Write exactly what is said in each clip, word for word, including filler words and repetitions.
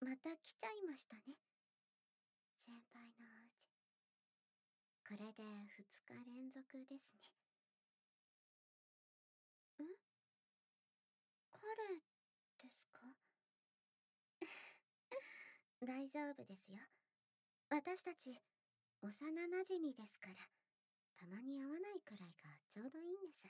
また来ちゃいましたね。先輩のお家。これでふつか連続ですね。ん？彼ですか？大丈夫ですよ。私たち、幼馴染ですから、たまに会わないくらいがちょうどいいんです。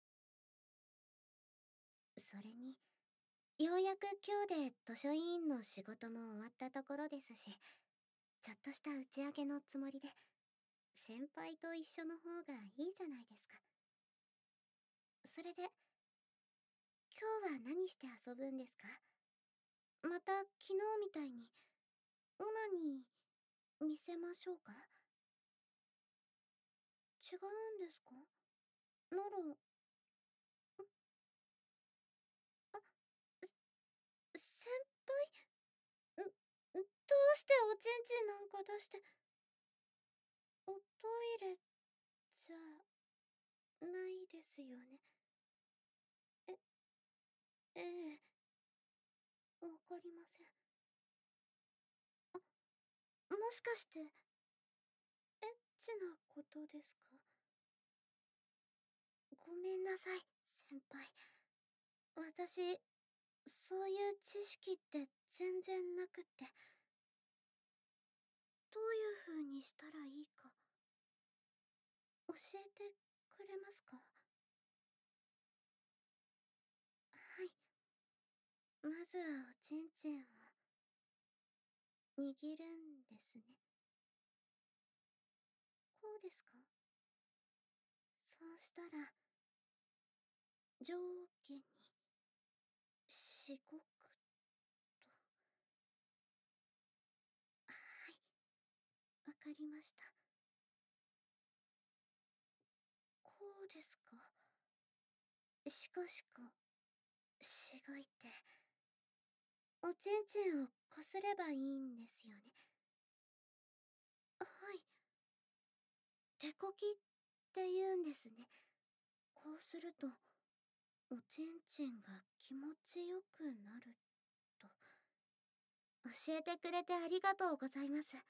それに、ようやく今日で図書委員の仕事も終わったところですし、ちょっとした打ち上げのつもりで、先輩と一緒の方がいいじゃないですか。それで、今日は何して遊ぶんですか？また昨日みたいに、オナに見せましょうか？違うんですか？なら、ん？あ、先輩？ん、ん、どうしておちんちんなんか出して、おトイレじゃないですよね。え、ええ、わかりません。あ、もしかして、エッチなことですか？ごめんなさい、先輩。私、そういう知識って全然なくって、どういう風にしたらいいか、教えてくれますか？はい。まずはおちんちんを握るんですね。こうですか？そうしたら、上下に、しごくと。はい、わかりました。こうですか？しこしこ、しごいて、おちんちんをこすればいいんですよね。はい。手こきって言うんですね。こうすると、おちんちんが気持ちよくなると。教えてくれてありがとうございます。ん？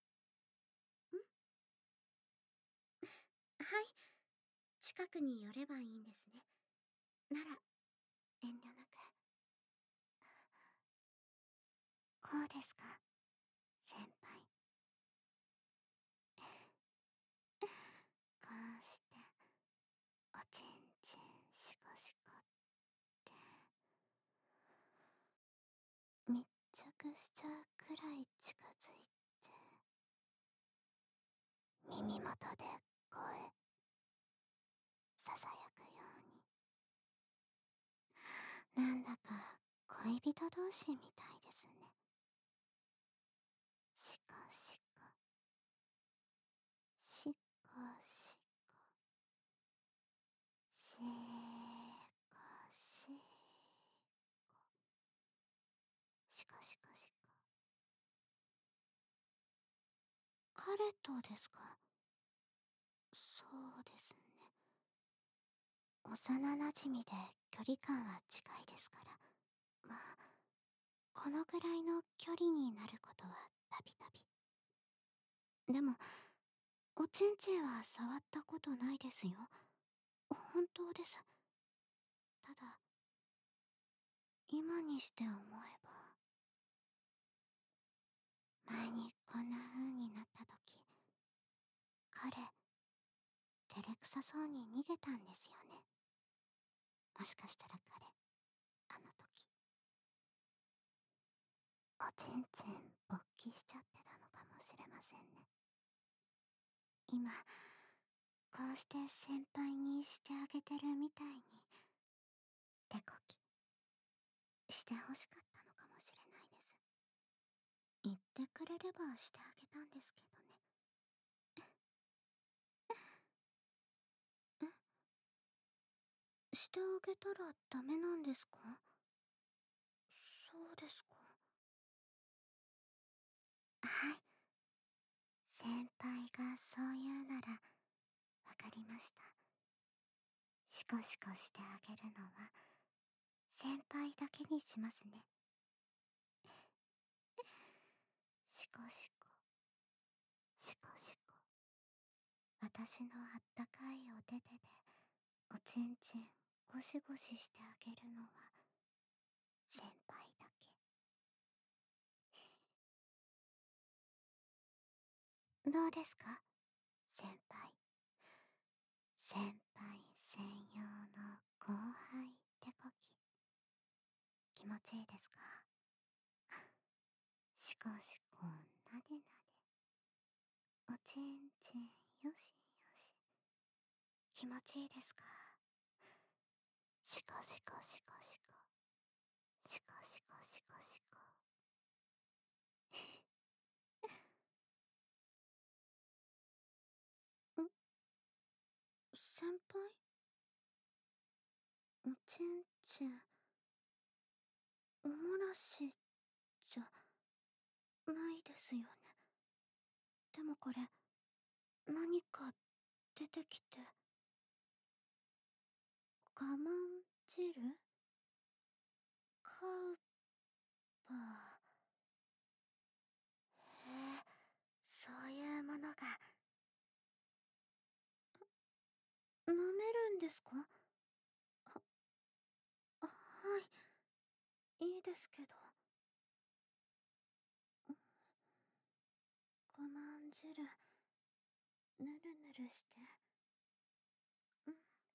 はい。近くに寄ればいいんですね。なら、遠慮なく。こうですか、先輩。こうして、おちんちんしこしこって、密着しちゃうくらい近づいて、耳元で声、ささやくように。なんだか恋人同士みたいですね。しこしこ、しこしこ、しこしこ、しこしこしこ。彼とですか？そうですね。幼馴染で距離感は近いですから。まあ、このくらいの距離になることはたびたび。でも、おちんちんは触ったことないですよ。本当です。ただ、今にして思えば、前にこんな風になった時、彼、照れくさそうに逃げたんですよね。もしかしたら彼、あの時、おちんちん勃起しちゃってたのかもしれませんね。今、こうして先輩にしてあげてるみたいに、手こき、してほしかったのかもしれないです。言ってくれればしてあげたんですけどね。え、してあげたらダメなんですか？そうですか。はい。先輩がそう言うなら、わかりました。シコシコしてあげるのは、先輩だけにしますね。 シコシコ、シコシコ。私のあったかいお手手で、おちんちんゴシゴシしてあげるのは、先輩だけ。どうですか先輩。先輩専用の後輩手こき。気持ちいいですか？シコシコなでなで。おちんちんよしよし。気持ちいいですか？シコシコシコシコ。シコシコシコシコ。ん先輩おちんちん、おもらしじゃないですよね。でもこれ、何か出てきて。我慢汁カウパー。へえ、そういうものが。飲めるんですか？は、はい、いいですけど。我慢汁、ぬるぬるして。うん。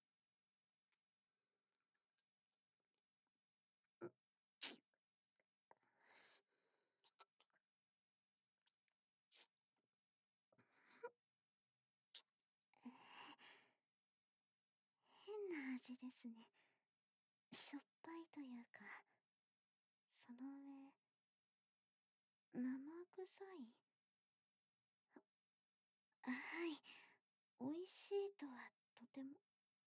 えー変な味ですね。しょっぱいというか、その上、生臭い。あ、はい、美味しいとはとても。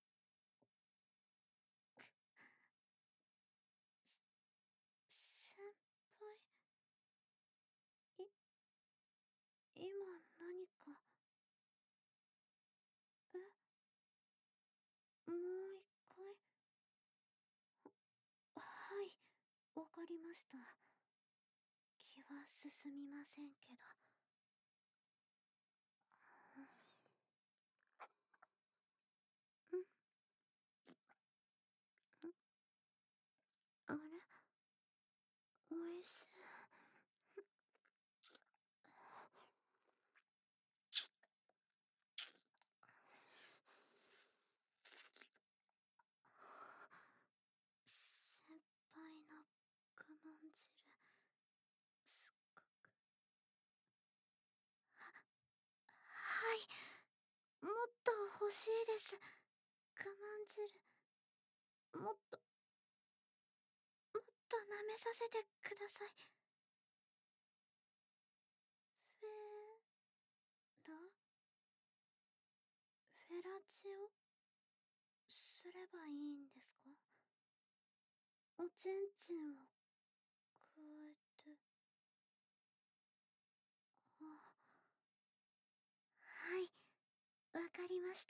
先輩、い、今何か。え、もう一回。はい、わかりました。気は進みませんけど。うん、うん、あれ、おいしい。先輩の我慢汁、すっごく。はい、もっと欲しいです。我慢汁、もっと、もっと舐めさせてください。フェラフェラチオすればいいんですか？おちんちんを加えて。あ、はい、わかりました。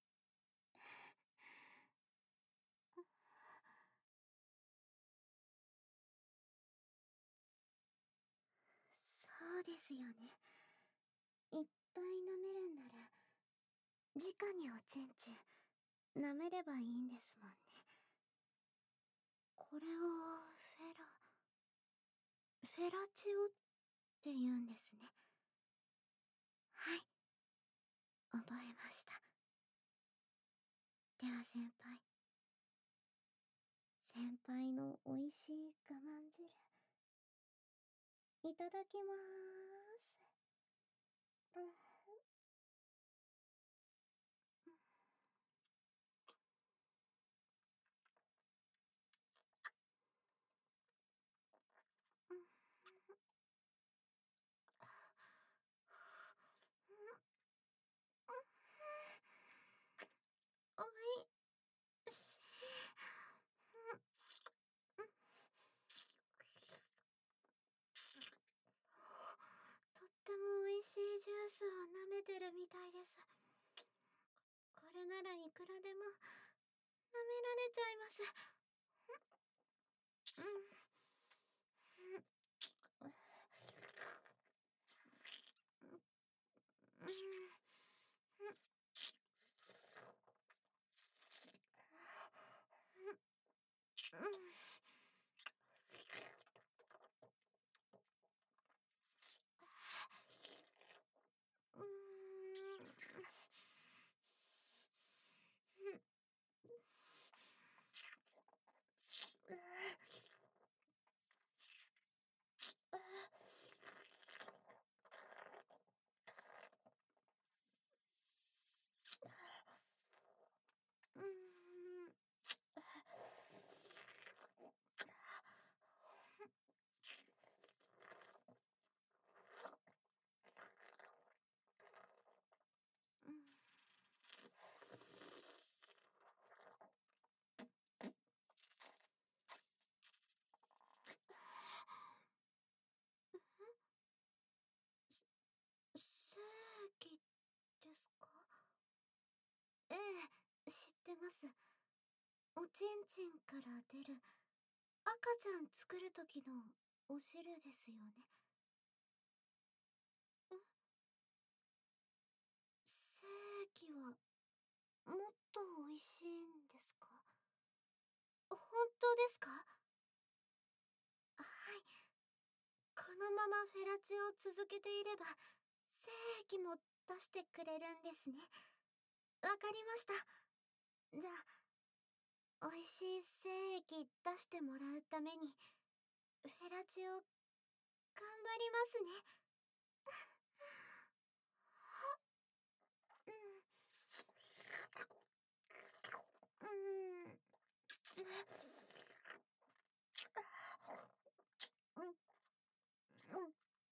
そうですよね。いっぱい飲めるんなら、直におちんちん舐めればいいんですもんね。これをフェラ、フェラチオって言うんですね。はい、覚えました。では先輩、先輩の美味しい我慢汁、いただきまーす。うん、うん、おいしい。とっても美味しいジュースを舐めてるみたいです。これならいくらでも舐められちゃいます。うん。 ってます。おちんちんから出る赤ちゃん作る時のお汁ですよね。ん精液はもっと美味しいんですか？本当ですか？はい。このままフェラチオを続けていれば精液も出してくれるんですね。わかりました。じゃあ美味しい精液出してもらうためにフェラチオ頑張りますね。うん。うん。うん。うん。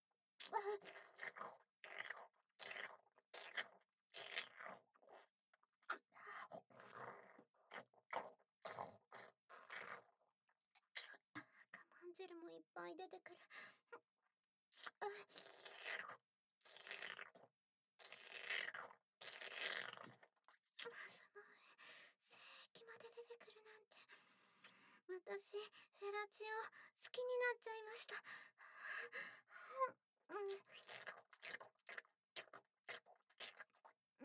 我慢汁もいっぱい出てくる。あ、その精液まで出てくるなんて。私、フェラチオ好きになっちゃいました。うん。うん。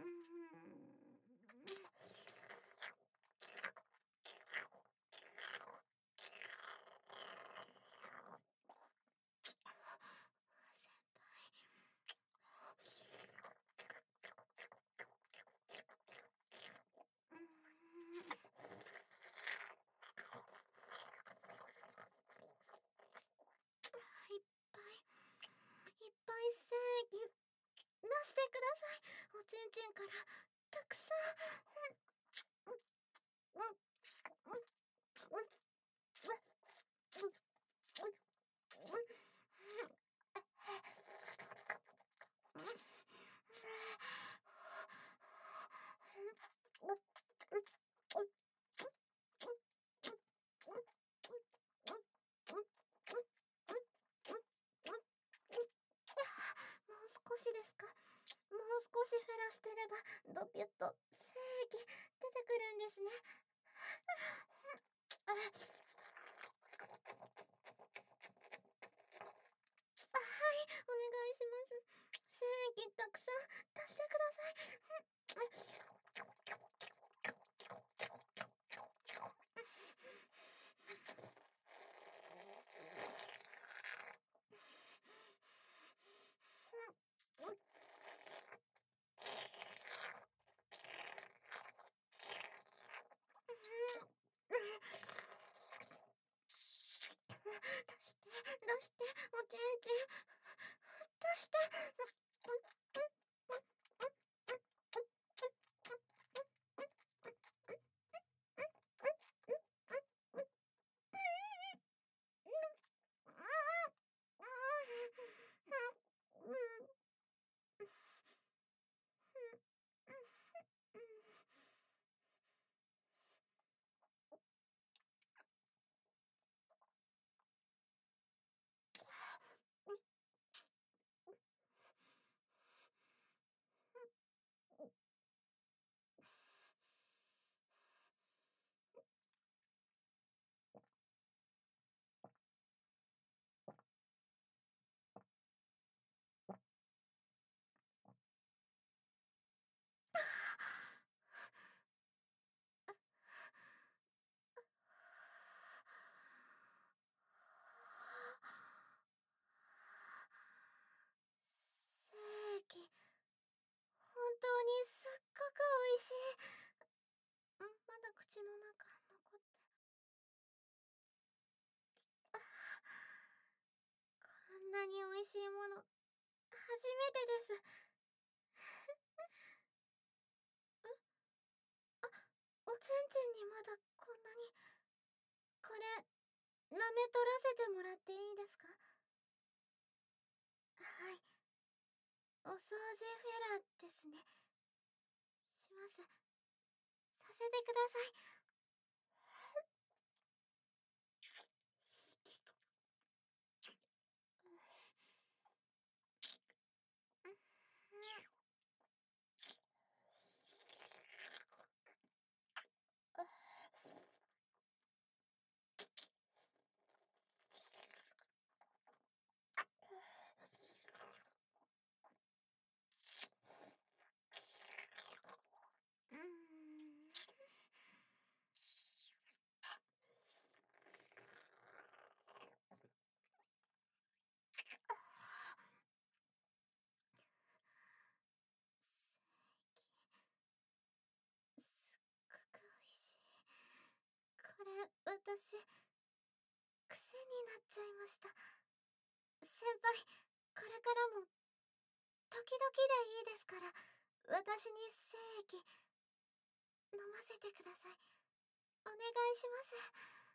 うん。いっぱいいっぱい精液出してください。おちんちんからたくさん。うん。うん。うん。もう少しですか？もう少し減らしてればドピュッと精液出てくるんですね。あ、はい、お願いします。精液たくさん出してください。出して、おちんちん。出して。精液、本当にすっごく美味しい。んまだ口の中残って。こんなに美味しいもの、初めてです。あ、おちんちんにまだこんなに。これ、舐め取らせてもらっていいですか？はい。お掃除フェラですね。します。させてください。 私、癖になっちゃいました。先輩、これからも、時々でいいですから、私に精液、飲ませてください。お願いします。